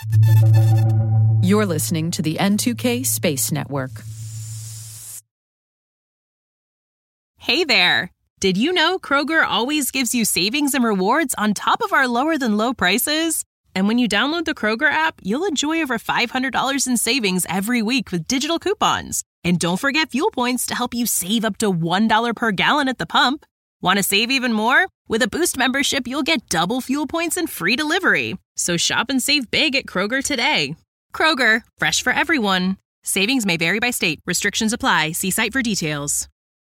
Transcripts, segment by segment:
You're listening to the N2K Space Network. Hey there! Did you know Kroger always gives you savings and rewards on top of our lower-than-low prices? And when you download the Kroger app, you'll enjoy over $500 in savings every week with digital coupons. And don't forget fuel points to help you save up to $1 per gallon at the pump. Want to save even more? With a Boost membership, you'll get double fuel points and free delivery. So shop and save big at Kroger today. Kroger, fresh for everyone. Savings may vary by state. Restrictions apply. See site for details.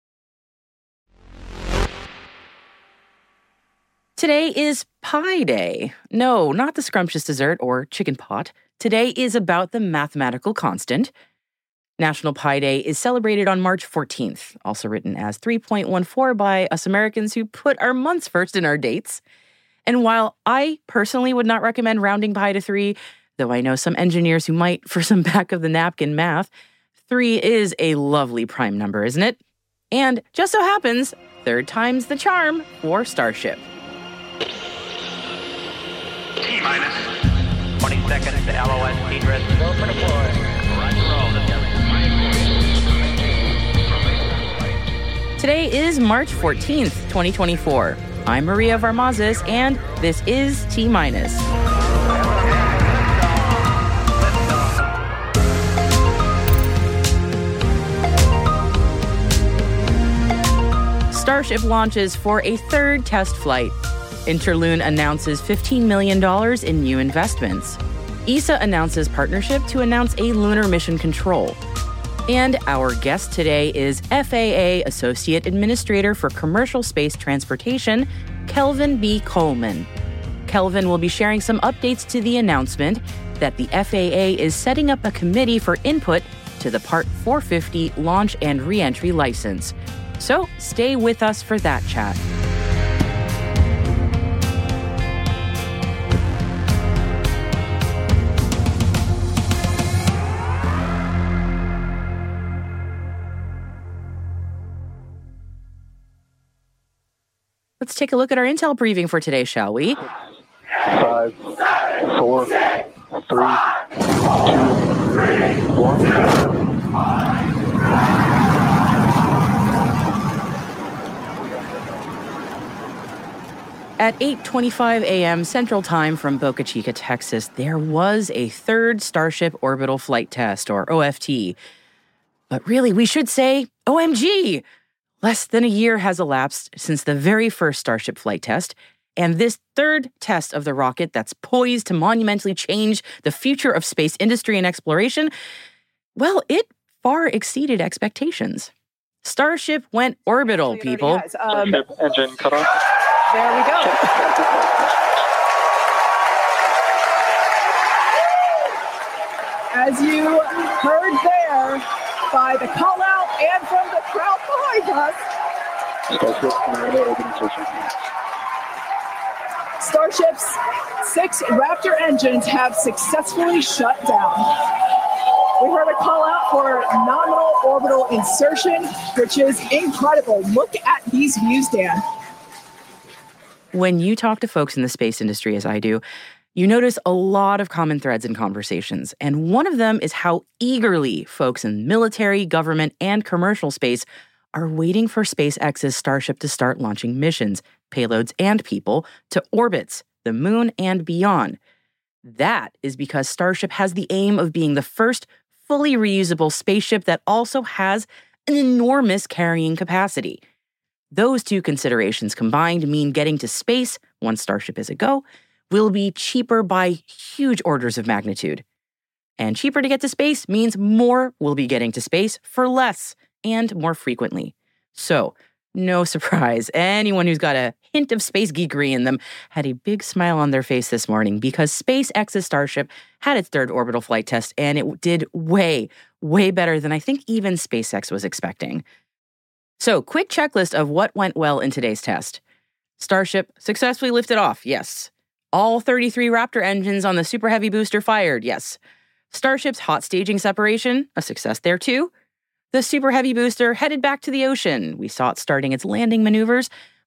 Today is Pie Day. No, not the scrumptious dessert or chicken pot. Today is about the mathematical constant. National Pie Day is celebrated on March 14th, also written as 3.14 by us Americans who put our months first in our dates. And while I personally would not recommend rounding pi to 3, though I know some engineers who might for some back-of-the-napkin math, 3 is a lovely prime number, isn't it? And just so happens, third time's the charm for Starship. T-minus 20 seconds to LOS speed rest. Go for deploy. Today is March 14th, 2024. I'm Maria Varmazes, and this is T-minus. Starship launches for a third test flight. Interloon announces $15 million in new investments. ESA announces partnership to announce a lunar mission control. And our guest today is FAA Associate Administrator for Commercial Space Transportation, Kelvin B. Coleman. Kelvin will be sharing some updates to the announcement that the FAA is setting up a committee for input to the Part 450 launch and re-entry license. So stay with us for that chat. Let's take a look at our intel briefing for today, shall we? 5, 4, 3, 2, 1. At 8:25 a.m. Central Time from Boca Chica, Texas, there was a third Starship Orbital Flight Test, or OFT. But really, we should say OMG! Less than a year has elapsed since the very first Starship flight test, and this third test of the rocket that's poised to monumentally change the future of space industry and exploration, well, it far exceeded expectations. Starship went orbital, people. Starship engine cut off. There we go. As you heard there, by the call out and from the crowd behind us, Starship's 6 Raptor engines have successfully shut down. We heard a call out for nominal orbital insertion, which is incredible. Look at these views, Dan. When you talk to folks in the space industry, as I do, you notice a lot of common threads in conversations, and one of them is how eagerly folks in military, government, and commercial space are waiting for SpaceX's Starship to start launching missions, payloads, and people to orbits, the moon, and beyond. That is because Starship has the aim of being the first fully reusable spaceship that also has an enormous carrying capacity. Those two considerations combined mean getting to space, once Starship is a go, will be cheaper by huge orders of magnitude. And cheaper to get to space means more will be getting to space for less and more frequently. So, no surprise, anyone who's got a hint of space geekery in them had a big smile on their face this morning because SpaceX's Starship had its third orbital flight test and it did way, way better than I think even SpaceX was expecting. So, quick checklist of what went well in today's test. Starship successfully lifted off, yes. All 33 Raptor engines on the Super Heavy booster fired, yes. Starship's hot staging separation, a success there too. The Super Heavy booster headed back to the ocean. We saw it starting its landing maneuvers,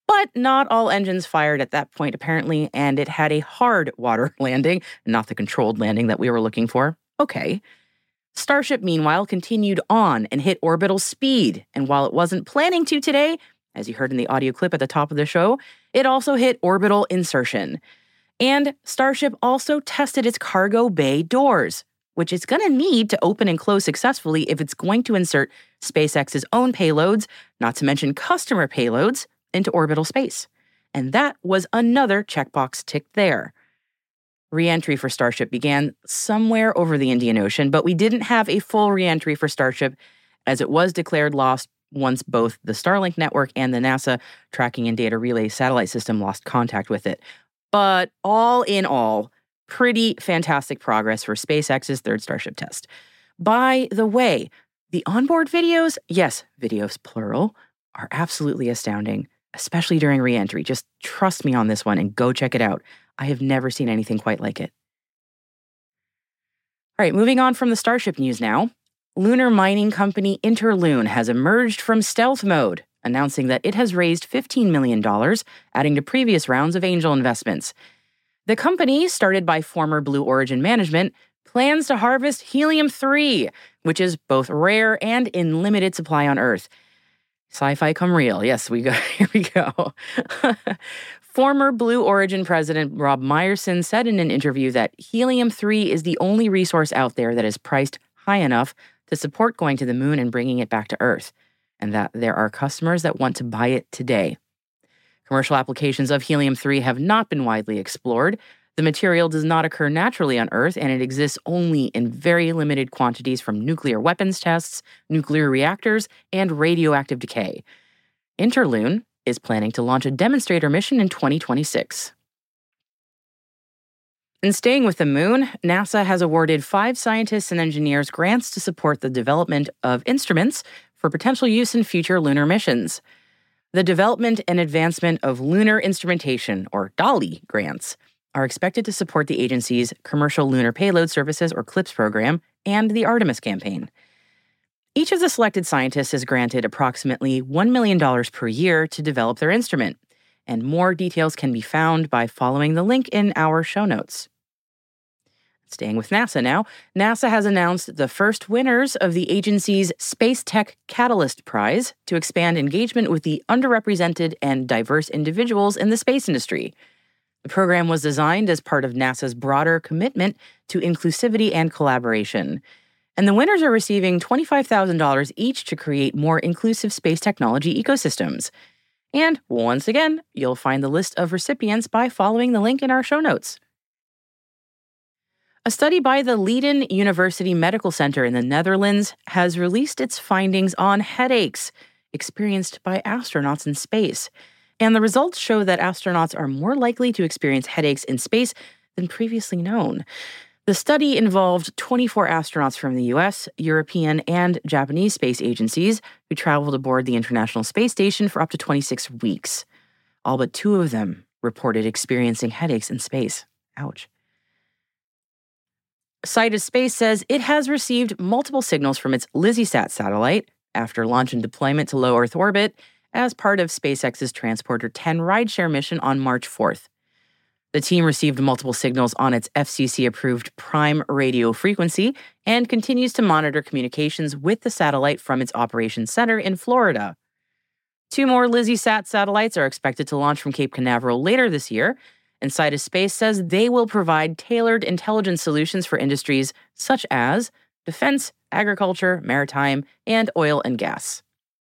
But not all engines fired at that point, apparently, and it had a hard water landing, not the controlled landing that we were looking for. Okay. Starship, meanwhile, continued on and hit orbital speed, and while it wasn't planning to today, as you heard in the audio clip at the top of the show, it also hit orbital insertion. And Starship also tested its cargo bay doors, which it's going to need to open and close successfully if it's going to insert SpaceX's own payloads, not to mention customer payloads, into orbital space. And that was another checkbox ticked there. Re-entry for Starship began somewhere over the Indian Ocean, but we didn't have a full re-entry for Starship as it was declared lost once both the Starlink network and the NASA Tracking and Data Relay satellite system lost contact with it. But all in all, pretty fantastic progress for SpaceX's third Starship test. By the way, the onboard videos, yes, videos plural, are absolutely astounding, especially during re-entry. Just trust me on this one and go check it out. I have never seen anything quite like it. All right, moving on from the Starship news now. Lunar mining company Interloon has emerged from stealth mode, announcing that it has raised $15 million, adding to previous rounds of angel investments. The company, started by former Blue Origin management, plans to harvest helium-3, which is both rare and in limited supply on Earth. Sci-fi come real. Yes, here we go. Former Blue Origin president Rob Meyerson said in an interview that helium-3 is the only resource out there that is priced high enough to support going to the moon and bringing it back to Earth, and that there are customers that want to buy it today. Commercial applications of helium-3 have not been widely explored. The material does not occur naturally on Earth, and it exists only in very limited quantities from nuclear weapons tests, nuclear reactors, and radioactive decay. Interloon is planning to launch a demonstrator mission in 2026. And staying with the moon, NASA has awarded 5 scientists and engineers grants to support the development of instruments for potential use in future lunar missions. The Development and Advancement of Lunar Instrumentation, or DALI, grants are expected to support the agency's Commercial Lunar Payload Services, or CLPS program, and the Artemis campaign. Each of the selected scientists is granted approximately $1 million per year to develop their instrument, and more details can be found by following the link in our show notes. Staying with NASA now, NASA has announced the first winners of the agency's Space Tech Catalyst Prize to expand engagement with the underrepresented and diverse individuals in the space industry. The program was designed as part of NASA's broader commitment to inclusivity and collaboration. And the winners are receiving $25,000 each to create more inclusive space technology ecosystems. And once again, you'll find the list of recipients by following the link in our show notes. A study by the Leiden University Medical Center in the Netherlands has released its findings on headaches experienced by astronauts in space. And the results show that astronauts are more likely to experience headaches in space than previously known. The study involved 24 astronauts from the US, European, and Japanese space agencies who traveled aboard the International Space Station for up to 26 weeks. All but 2 of them reported experiencing headaches in space. Ouch. Sidus Space says it has received multiple signals from its LizzieSat satellite after launch and deployment to low Earth orbit as part of SpaceX's Transporter 10 rideshare mission on March 4th. The team received multiple signals on its FCC-approved prime radio frequency and continues to monitor communications with the satellite from its operations center in Florida. 2 more LizzieSat satellites are expected to launch from Cape Canaveral later this year, and Sidus Space says they will provide tailored intelligence solutions for industries such as defense, agriculture, maritime, and oil and gas.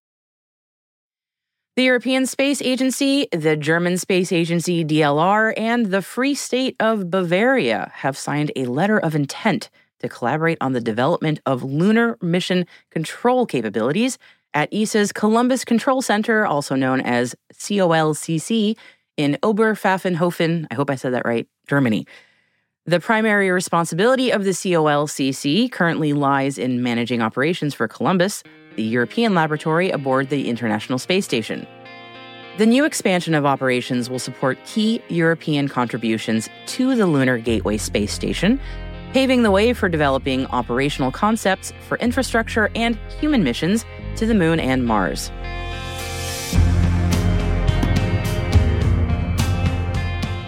The European Space Agency, the German Space Agency DLR, and the Free State of Bavaria have signed a letter of intent to collaborate on the development of lunar mission control capabilities at ESA's Columbus Control Center, also known as COLCC, in Oberpfaffenhofen, I hope I said that right, Germany. The primary responsibility of the COLCC currently lies in managing operations for Columbus, the European laboratory aboard the International Space Station. The new expansion of operations will support key European contributions to the Lunar Gateway Space Station, paving the way for developing operational concepts for infrastructure and human missions to the Moon and Mars.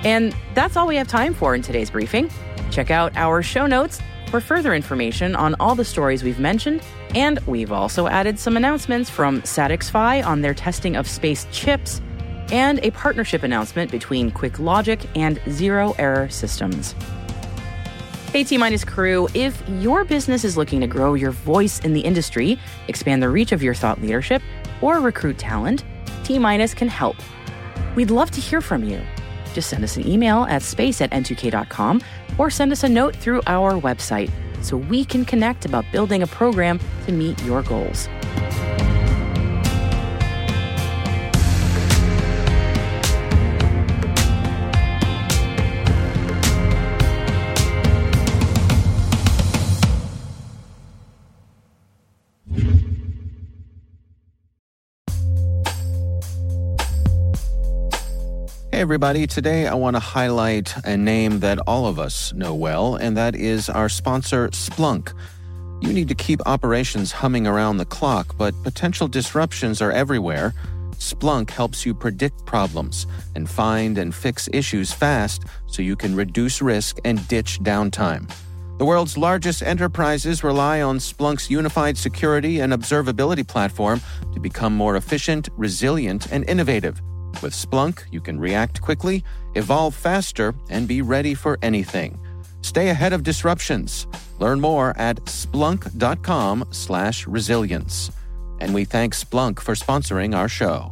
And that's all we have time for in today's briefing. Check out our show notes for further information on all the stories we've mentioned. And we've also added some announcements from SatixFy on their testing of space chips and a partnership announcement between QuickLogic and Zero Error Systems. Hey, T-Minus crew, if your business is looking to grow your voice in the industry, expand the reach of your thought leadership, or recruit talent, T-Minus can help. We'd love to hear from you. Just send us an email at space@n2k.com or send us a note through our website so we can connect about building a program to meet your goals. Hey everybody, today I want to highlight a name that all of us know well, and that is our sponsor, Splunk. You need to keep operations humming around the clock, but potential disruptions are everywhere. Splunk helps you predict problems and find and fix issues fast so you can reduce risk and ditch downtime. The world's largest enterprises rely on Splunk's unified security and observability platform to become more efficient, resilient, and innovative. With Splunk, you can react quickly, evolve faster, and be ready for anything. Stay ahead of disruptions. Learn more at splunk.com/resilience. And we thank Splunk for sponsoring our show.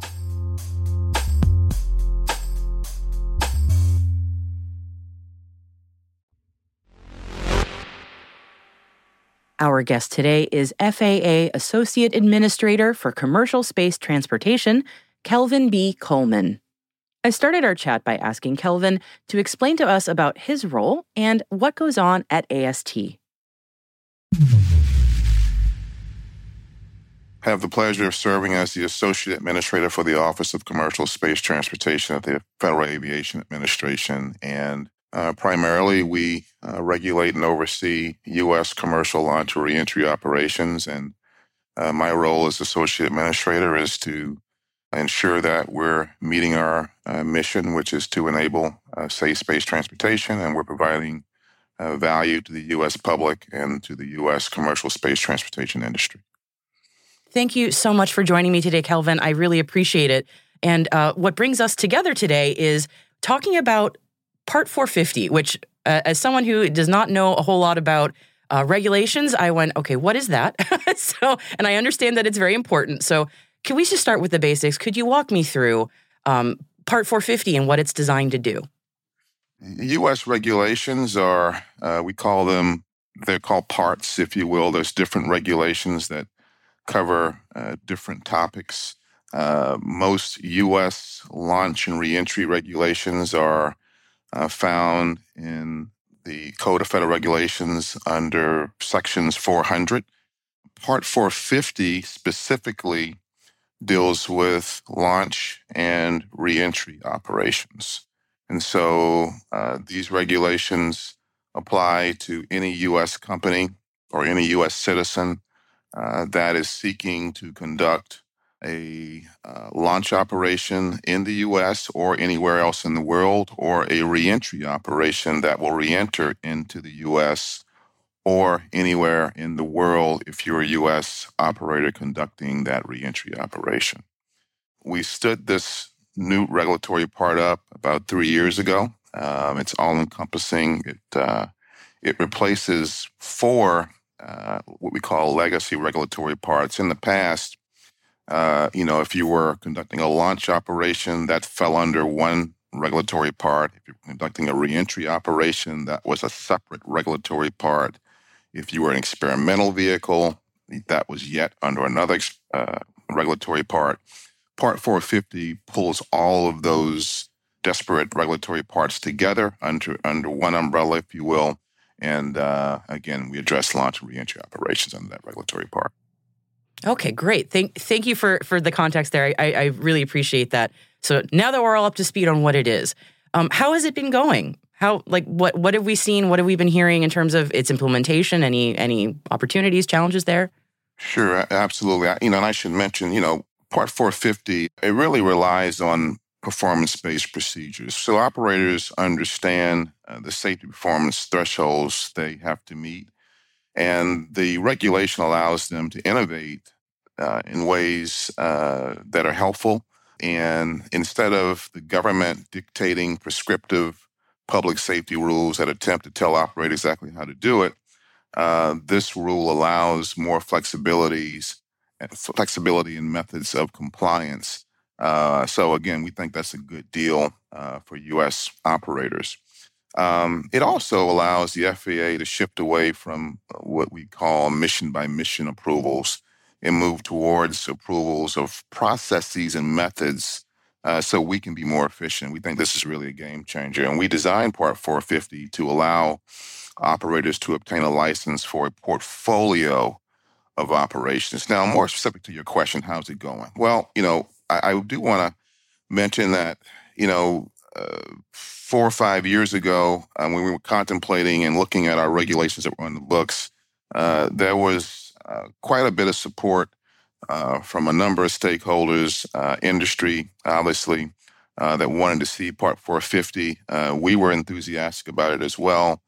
Our guest today is FAA Associate Administrator for Commercial Space Transportation, Kelvin B. Coleman. I started our chat by asking Kelvin to explain to us about his role and what goes on at AST. I have the pleasure of serving as the Associate Administrator for the Office of Commercial Space Transportation at the Federal Aviation Administration. And primarily, we regulate and oversee U.S. commercial launch or reentry operations. And my role as Associate Administrator is to ensure that we're meeting our mission, which is to enable safe space transportation, and we're providing value to the U.S. public and to the U.S. commercial space transportation industry. Thank you so much for joining me today, Kelvin. I really appreciate it. And what brings us together today is talking about Part 450, which as someone who does not know a whole lot about regulations, I went, okay, what is that? And I understand that it's very important. So can we just start with the basics? Could you walk me through Part 450 and what it's designed to do? U.S. regulations are, they're called parts, if you will. There's different regulations that cover different topics. Most U.S. launch and reentry regulations are found in the Code of Federal Regulations under Sections 400. Part 450 specifically deals with launch and reentry operations. And so these regulations apply to any U.S. company or any U.S. citizen that is seeking to conduct a launch operation in the U.S. or anywhere else in the world, or a reentry operation that will reenter into the U.S. or anywhere in the world if you're a U.S. operator conducting that reentry operation. We stood this new regulatory part up about 3 years ago. It's all-encompassing. It replaces 4 what we call legacy regulatory parts. In the past, if you were conducting a launch operation, that fell under one regulatory part. If you're conducting a reentry operation, that was a separate regulatory part. If you were an experimental vehicle, that was yet under another regulatory part. Part 450 pulls all of those disparate regulatory parts together under one umbrella, if you will. And again, we address launch and reentry operations under that regulatory part. Okay, great. Thank you for the context there. I really appreciate that. So now that we're all up to speed on what it is, how has it been going? What have we seen? What have we been hearing in terms of its implementation? Any opportunities, challenges there? Sure, absolutely. And I should mention, Part 450, it really relies on performance-based procedures. So operators understand the safety performance thresholds they have to meet, and the regulation allows them to innovate in ways that are helpful. And instead of the government dictating prescriptive public safety rules that attempt to tell operators exactly how to do it, this rule allows more flexibility in methods of compliance. So again, we think that's a good deal for U.S. operators. It also allows the FAA to shift away from what we call mission-by-mission approvals and move towards approvals of processes and methods so we can be more efficient. We think this is really a game changer. And we designed Part 450 to allow operators to obtain a license for a portfolio of operations. Now, more specific to your question, how's it going? Well, I do want to mention that, 4 or 5 years ago, when we were contemplating and looking at our regulations that were on the books, there was quite a bit of support from a number of stakeholders, industry, obviously, that wanted to see Part 450. We were enthusiastic about it as well.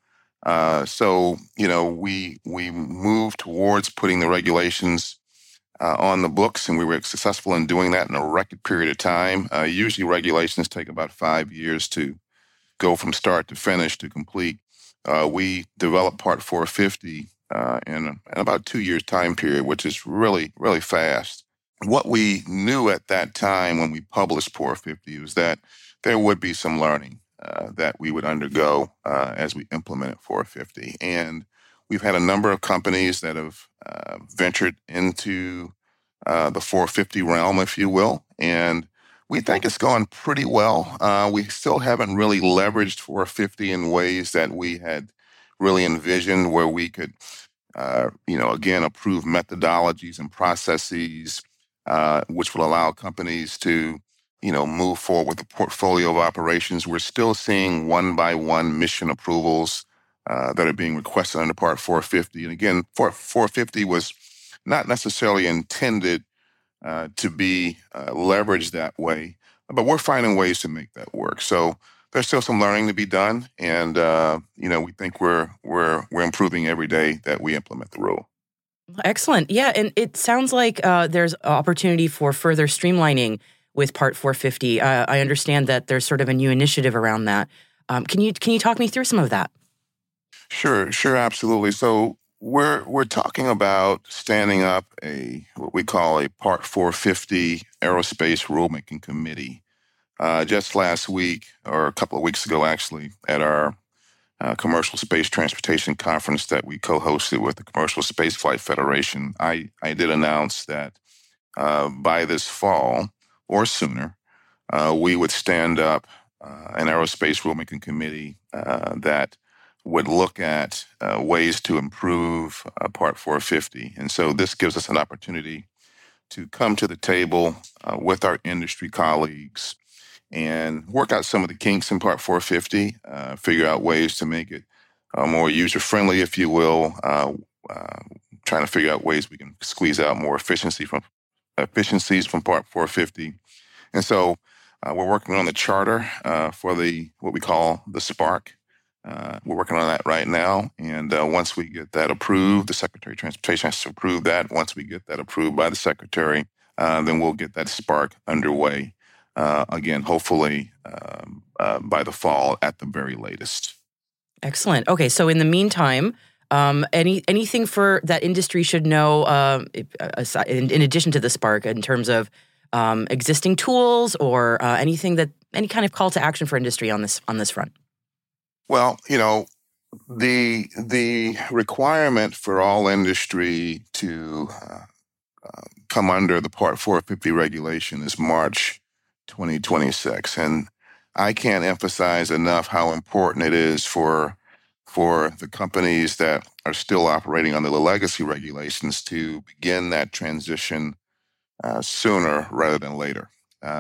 So we moved towards putting the regulations on the books, and we were successful in doing that in a record period of time. Usually regulations take about 5 years to go from start to finish to complete. We developed Part 450 in about 2 years time period, which is really, really fast. What we knew at that time when we published 450 was that there would be some learning that we would undergo as we implemented 450. And we've had a number of companies that have ventured into the 450 realm, if you will, and we think it's gone pretty well. We still haven't really leveraged 450 in ways that we had really envisioned, where we could, again, approve methodologies and processes, which will allow companies to, move forward with a portfolio of operations. We're still seeing one-by-one mission approvals that are being requested under Part 450. And again, 450 was not necessarily intended to be leveraged that way, but we're finding ways to make that work. So there's still some learning to be done, and we think we're improving every day that we implement the rule. Excellent. Yeah, and it sounds like there's opportunity for further streamlining with Part 450. I understand that there's sort of a new initiative around that. Can you talk me through some of that? Sure, absolutely. So we're talking about standing up what we call a Part 450 Aerospace Rulemaking Committee. Just last week, or a couple of weeks ago, actually, at our Commercial Space Transportation Conference that we co-hosted with the Commercial Spaceflight Federation, I did announce that by this fall or sooner, we would stand up an Aerospace Rulemaking Committee that would look at ways to improve Part 450. And so this gives us an opportunity to come to the table with our industry colleagues and work out some of the kinks in Part 450, figure out ways to make it more user-friendly, if you will, trying to figure out ways we can squeeze out more efficiencies from Part 450. And so we're working on the charter for what we call the Spark. We're working on that right now, and once we get that approved, the Secretary of Transportation has to approve that. Once we get that approved by the Secretary, then we'll get that Spark underway. Again, hopefully by the fall at the very latest. Excellent. Okay, so in the meantime, anything for that industry should know in addition to the Spark in terms of existing tools or any kind of call to action for industry on this front? Well, the requirement for all industry to come under the Part 450 regulation is March 2026. And I can't emphasize enough how important it is for the companies that are still operating under the legacy regulations to begin that transition sooner rather than later.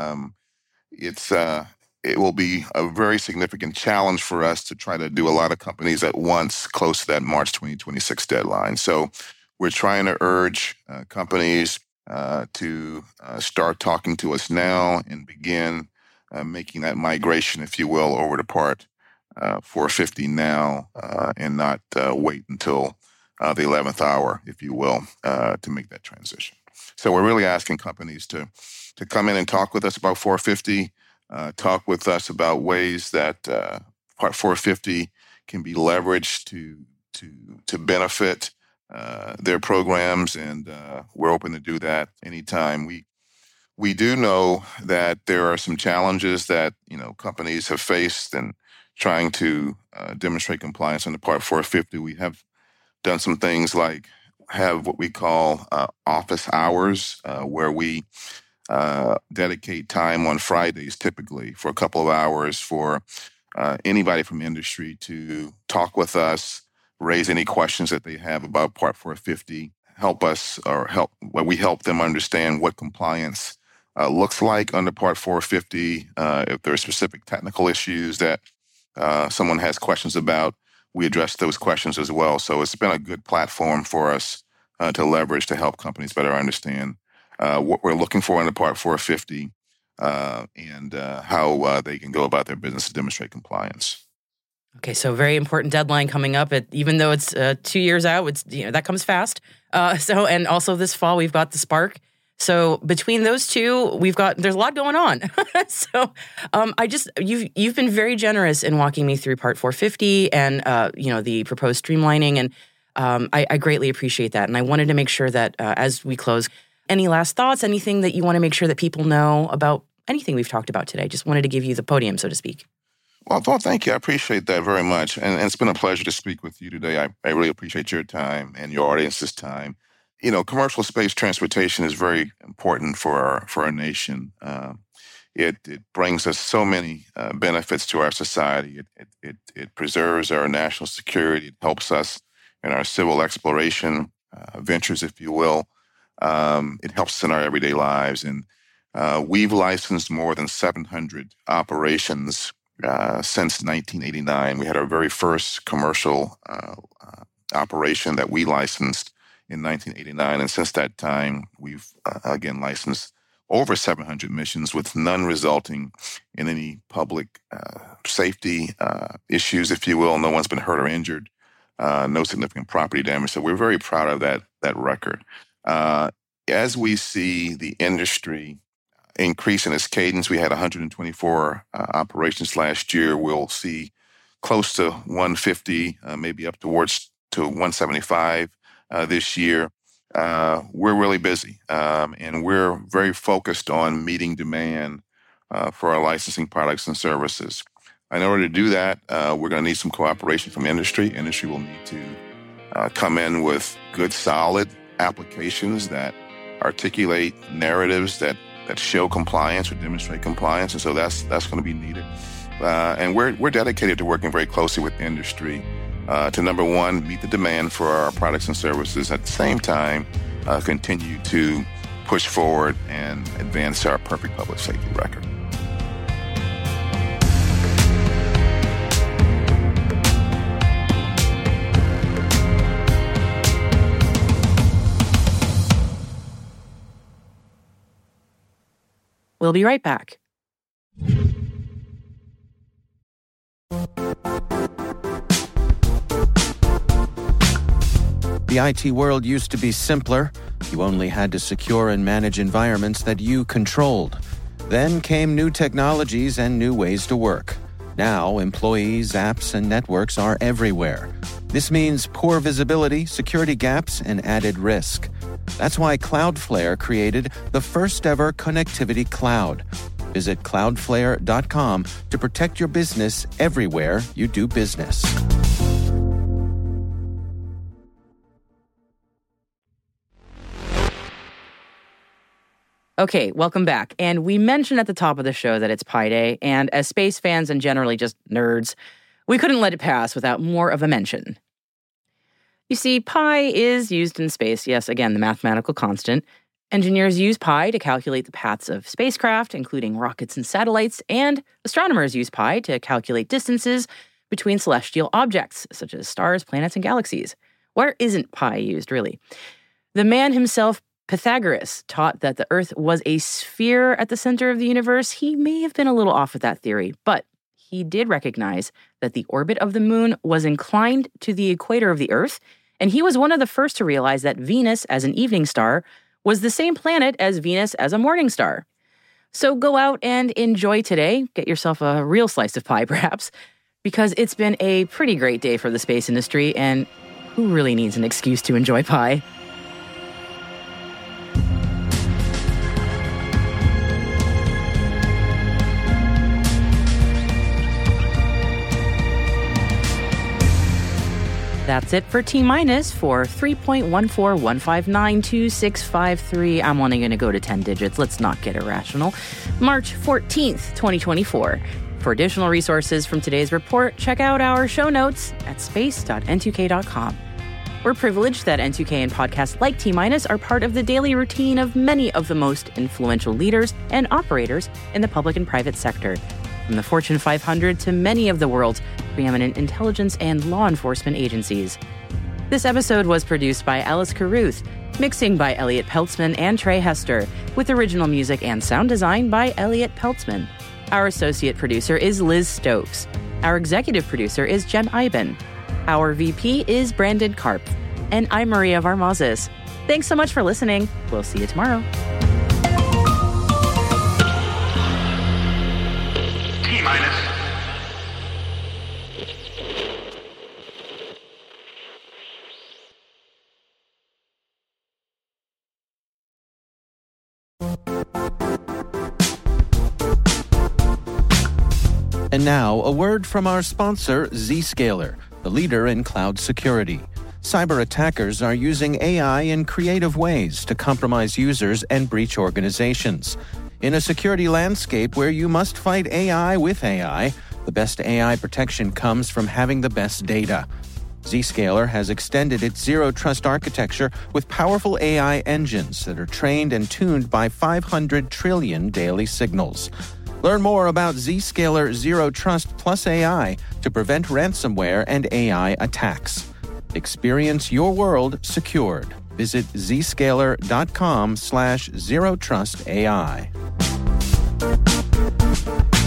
It will be a very significant challenge for us to try to do a lot of companies at once close to that March 2026 deadline. So we're trying to urge companies to start talking to us now and begin making that migration, if you will, over to Part 450 now and not wait until the 11th hour, if you will, to make that transition. So we're really asking companies to come in and talk with us about 450, talk with us about ways that Part 450 can be leveraged to benefit their programs, and we're open to do that anytime. We do know that there are some challenges that companies have faced in trying to demonstrate compliance under Part 450. We have done some things like have what we call office hours, where we dedicate time on Fridays, typically for a couple of hours for anybody from industry to talk with us, raise any questions that they have about Part 450, we help them understand what compliance looks like under Part 450. If there are specific technical issues that someone has questions about, we address those questions as well. So it's been a good platform for us to leverage to help companies better understand what we're looking for under Part 450 and how they can go about their business to demonstrate compliance. Okay, so very important deadline coming up. Even though it's 2 years out, that comes fast. And also this fall we've got the Spark. So between those two, there's a lot going on. So you've been very generous in walking me through Part 450 and the proposed streamlining, and I greatly appreciate that. And I wanted to make sure that as we close, any last thoughts, anything that you want to make sure that people know about anything we've talked about today? Just wanted to give you the podium, so to speak. Well, thank you. I appreciate that very much. And it's been a pleasure to speak with you today. I really appreciate your time and your audience's time. Commercial space transportation is very important for our nation. It brings us so many benefits to our society. It preserves our national security. It helps us in our civil exploration ventures, if you will. It helps us in our everyday lives. And we've licensed more than 700 operations since 1989. We had our very first commercial operation that we licensed in 1989. And since that time, we've, again, licensed over 700 missions with none resulting in any public safety issues, if you will. No one's been hurt or injured, no significant property damage. So we're very proud of that record. As we see the industry increase in its cadence, we had 124 operations last year. We'll see close to 150, maybe up towards to 175 this year. We're really busy, and we're very focused on meeting demand for our licensing products and services. In order to do that, we're going to need some cooperation from industry. Industry will need to come in with good, solid applications that articulate narratives that show compliance or demonstrate compliance, and so that's going to be needed. And we're dedicated to working very closely with industry to, number one, meet the demand for our products and services. At the same time, continue to push forward and advance our perfect public safety record. We'll be right back. The IT world used to be simpler. You only had to secure and manage environments that you controlled. Then came new technologies and new ways to work. Now, employees, apps, and networks are everywhere. This means poor visibility, security gaps, and added risk. That's why Cloudflare created the first-ever connectivity cloud. Visit cloudflare.com to protect your business everywhere you do business. Okay, welcome back. And we mentioned at the top of the show that it's Pi Day, and as space fans and generally just nerds, we couldn't let it pass without more of a mention. You see, pi is used in space, yes, again, the mathematical constant. Engineers use pi to calculate the paths of spacecraft, including rockets and satellites, and astronomers use pi to calculate distances between celestial objects, such as stars, planets, and galaxies. Where isn't pi used, really? The man himself Pythagoras taught that the Earth was a sphere at the center of the universe. He may have been a little off with that theory, but he did recognize that the orbit of the moon was inclined to the equator of the Earth, and he was one of the first to realize that Venus, as an evening star, was the same planet as Venus as a morning star. So go out and enjoy today. Get yourself a real slice of pie, perhaps, because it's been a pretty great day for the space industry, and who really needs an excuse to enjoy pie? That's it for T-minus for 3.141592653. I'm only going to go to 10 digits. Let's not get irrational. March 14th, 2024. For additional resources from today's report, check out our show notes at space.n2k.com. We're privileged that N2K and podcasts like T-minus are part of the daily routine of many of the most influential leaders and operators in the public and private sector, from the Fortune 500 to many of the world's preeminent intelligence and law enforcement agencies. This episode was produced by Alice Carruth, mixing by Elliot Peltzman and Trey Hester, with original music and sound design by Elliot Peltzman. Our associate producer is Liz Stokes. Our executive producer is Jen Iben. Our VP is Brandon Karp. And I'm Maria Varmazes. Thanks so much for listening. We'll see you tomorrow. T-minus. And now, a word from our sponsor, Zscaler, the leader in cloud security. Cyber attackers are using AI in creative ways to compromise users and breach organizations. In a security landscape where you must fight AI with AI, the best AI protection comes from having the best data. Zscaler has extended its Zero Trust architecture with powerful AI engines that are trained and tuned by 500 trillion daily signals. Learn more about Zscaler Zero Trust plus AI to prevent ransomware and AI attacks. Experience your world secured. Visit zscaler.com/zerotrustai.